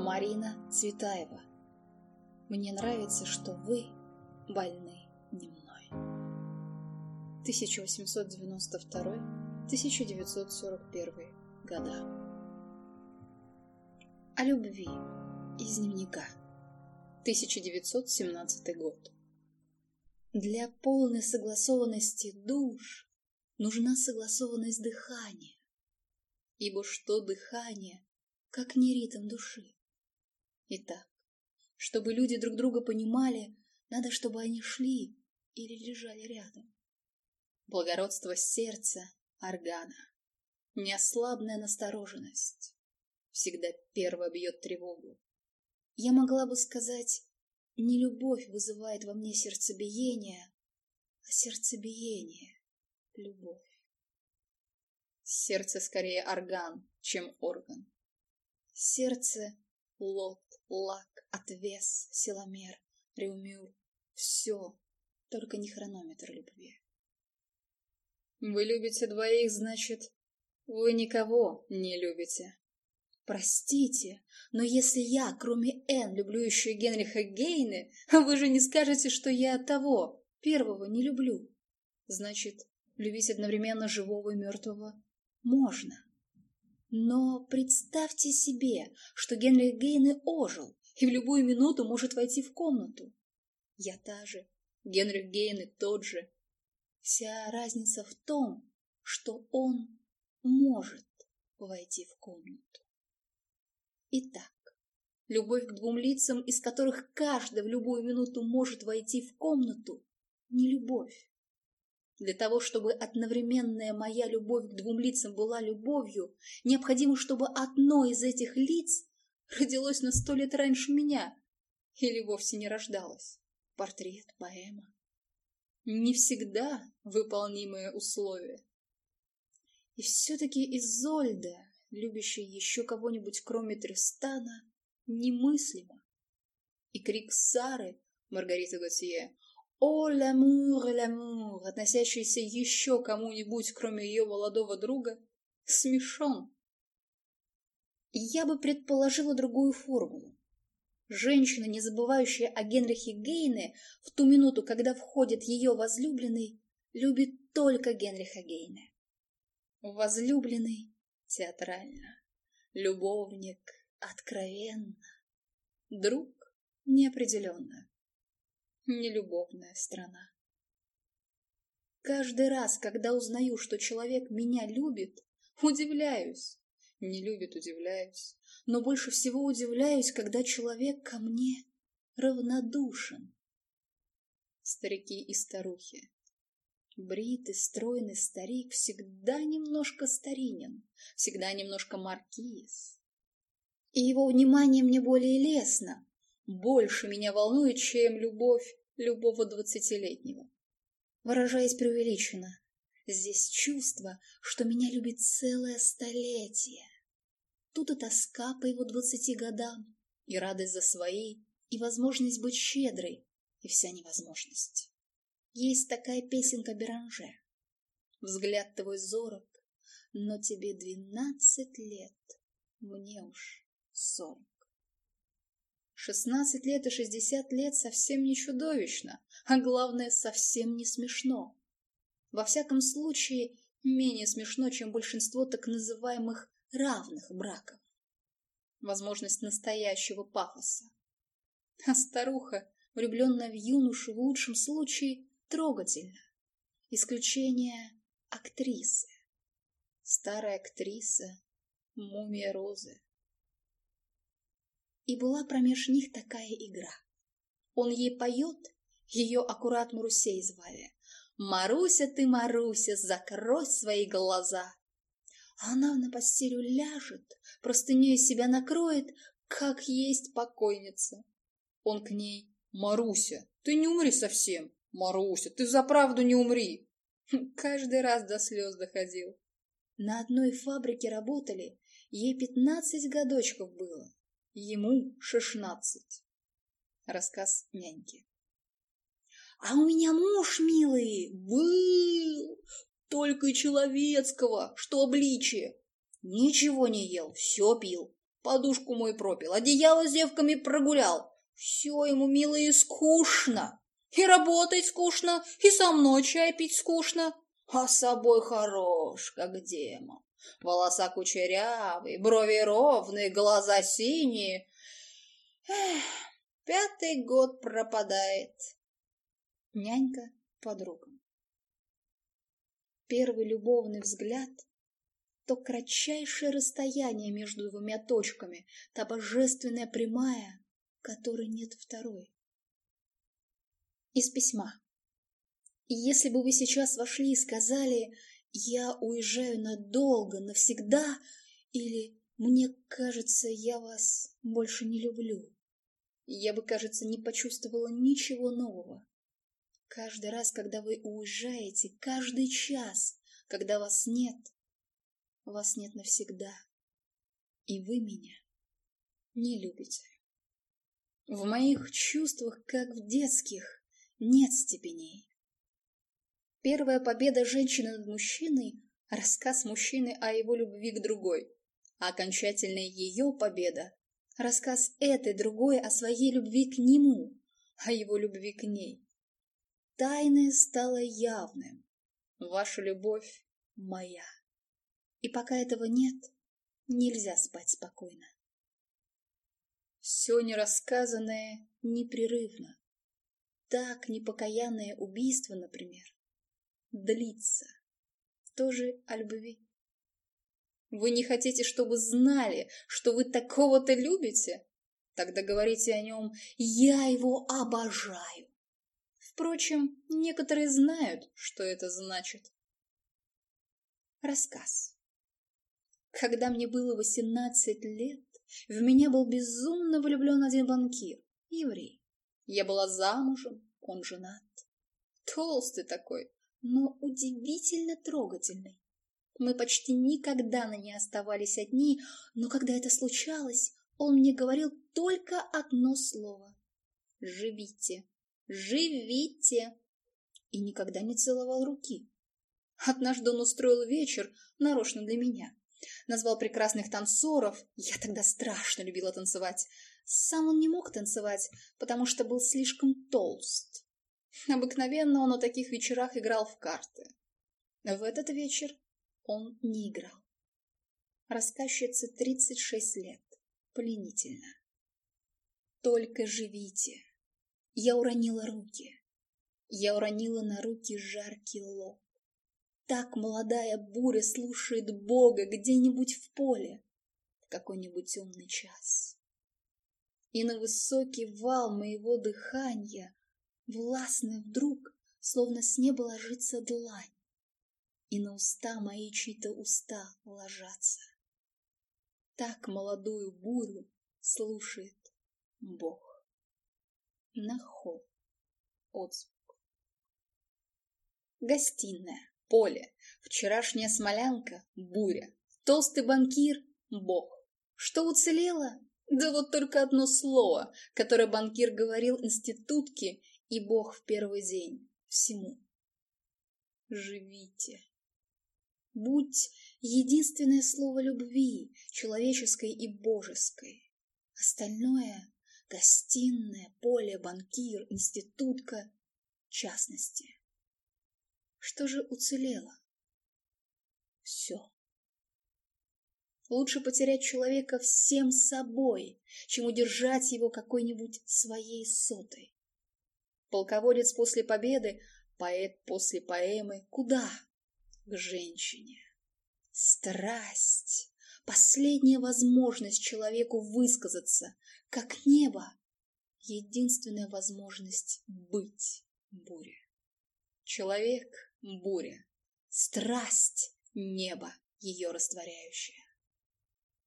Марина Цветаева. Мне нравится, что вы больны не мной. 1892-1941 года. О любви из дневника. 1917 год. Для полной согласованности душ нужна согласованность дыхания. Ибо что дыхание, как не ритм души? Итак, чтобы люди друг друга понимали, надо, чтобы они шли или лежали рядом. Благородство сердца, органа, неослабная настороженность всегда первая бьет тревогу. Я могла бы сказать, не любовь вызывает во мне сердцебиение, а сердцебиение — любовь. Сердце скорее орган, чем орган. Сердце — лот, лак, отвес, силомер, реумюр — все, только не хронометр любви. Вы любите двоих, значит, вы никого не любите. Простите, но если я, кроме Н, люблю еще и Генриха Гейне, вы же не скажете, что я того, первого, не люблю. Значит, любить одновременно живого и мертвого можно. Но представьте себе, что Генрих Гейне ожил и в любую минуту может войти в комнату. Я та же, Генрих Гейне тот же. Вся разница в том, что он может войти в комнату. Итак, любовь к двум лицам, из которых каждый в любую минуту может войти в комнату, не любовь. Для того, чтобы одновременная моя любовь к двум лицам была любовью, необходимо, чтобы одно из этих лиц родилось на 100 лет раньше меня или вовсе не рождалось. Портрет, поэма. Не всегда выполнимые условия. И все-таки Изольда, любящая еще кого-нибудь кроме Тристана, немыслимо. И крик Сары, Маргариты Готье, «О, l'amour», относящийся еще кому-нибудь, кроме ее молодого друга, смешон. И я бы предположила другую формулу. Женщина, не забывающая о Генрихе Гейне, в ту минуту, когда входит ее возлюбленный, любит только Генриха Гейне. Возлюбленный театрально, любовник откровенно, друг неопределенно. Нелюбовная страна. Каждый раз, когда узнаю, что человек меня любит, удивляюсь. Не любит, удивляюсь. Но больше всего удивляюсь, когда человек ко мне равнодушен. Старики и старухи. Бритый, стройный старик всегда немножко старинен, всегда немножко маркиз. И его внимание мне более лестно, больше меня волнует, чем любовь любого 20-летнего. Выражаясь преувеличенно, здесь чувство, что меня любит целое столетие. Тут и тоска по его 20 годам, и радость за свои, и возможность быть щедрой, и вся невозможность. Есть такая песенка Беранже. Взгляд твой зорок, но тебе 12 лет, мне уж 40. 16 лет и 60 лет совсем не чудовищно, а главное, совсем не смешно. Во всяком случае, менее смешно, чем большинство так называемых равных браков. Возможность настоящего пафоса. А старуха, влюбленная в юношу, в лучшем случае, трогательна. Исключение — актрисы. Старая актриса, мумия Розы. И была промеж них такая игра. Он ей поет, ее аккурат Марусей звали. «Маруся ты, Маруся, закрой свои глаза!» А она на постелю ляжет, простыней себя накроет, как есть покойница. Он к ней: «Маруся, ты не умри совсем! Маруся, ты взаправду не умри!» Каждый раз до слез доходил. На одной фабрике работали, ей 15 годочков было. Ему 16. Рассказ няньки. «А у меня муж, милый, был только человеческого, что обличие. Ничего не ел, все пил. подушку мой пропил, одеяло с девками прогулял. Все ему, мило, и скучно. И работать скучно, и со мной чай пить скучно. А с собой хорош, как демон. Волоса кучерявые, брови ровные, глаза синие. Эх, 5-й год пропадает. Нянька подругам. Первый любовный взгляд, то кратчайшее расстояние между двумя точками, та божественная прямая, которой нет второй. Из письма. И если бы вы сейчас вошли и сказали: «Я уезжаю надолго, навсегда», или «Мне кажется, я вас больше не люблю», я бы, кажется, не почувствовала ничего нового. Каждый раз, когда вы уезжаете, каждый час, когда вас нет навсегда. И вы меня не любите. В моих чувствах, как в детских, нет степеней. Первая победа женщины над мужчиной – рассказ мужчины о его любви к другой. А окончательная ее победа – рассказ этой другой о своей любви к нему, о его любви к ней. Тайное стало явным. Ваша любовь моя. И пока этого нет, нельзя спать спокойно. Все нерассказанное непрерывно. Так непокаянное убийство, например, длится. Тоже о любви. Вы не хотите, чтобы знали, что вы такого-то любите? Тогда говорите о нем: «Я его обожаю». Впрочем, некоторые знают, что это значит. Рассказ. Когда мне было 18 лет, в меня был безумно влюблен один банкир, еврей. Я была замужем, он женат. Толстый такой, но удивительно трогательный. Мы почти никогда не оставались одни, но когда это случалось, он мне говорил только одно слово: «Живите, живите!» И никогда не целовал руки. Однажды он устроил вечер нарочно для меня. Назвал прекрасных танцоров, я тогда страшно любила танцевать. Сам он не мог танцевать, потому что был слишком толст. Обыкновенно он на таких вечерах играл в карты. В этот вечер он не играл. Рассказчице 36 лет. Пленительно. Только живите. Я уронила руки. Я уронила на руки жаркий лоб. Так молодая буря слушает Бога где-нибудь в поле, в какой-нибудь темный час. И на высокий вал моего дыхания властно вдруг, словно с неба ложится длань, и на уста мои чьи-то уста ложатся. Так молодую бурю слушает Бог. Нахол. Отзвук. Гостиная. Поле, вчерашняя смолянка, буря, толстый банкир, Бог. Что уцелело? Да вот только одно слово, которое банкир говорил институтке, и Бог в первый день всему. Живите. Будь единственное слово любви, человеческой и божеской. Остальное — гостиная, поле, банкир, институтка, частности. Что же уцелело? Все. Лучше потерять человека всем собой, чем удержать его какой-нибудь своей сотой. Полководец после победы, поэт после поэмы. Куда? К женщине. Страсть. Последняя возможность человеку высказаться, как небо. Единственная возможность быть бурей. Человек — буря, страсть — небо, ее растворяющее.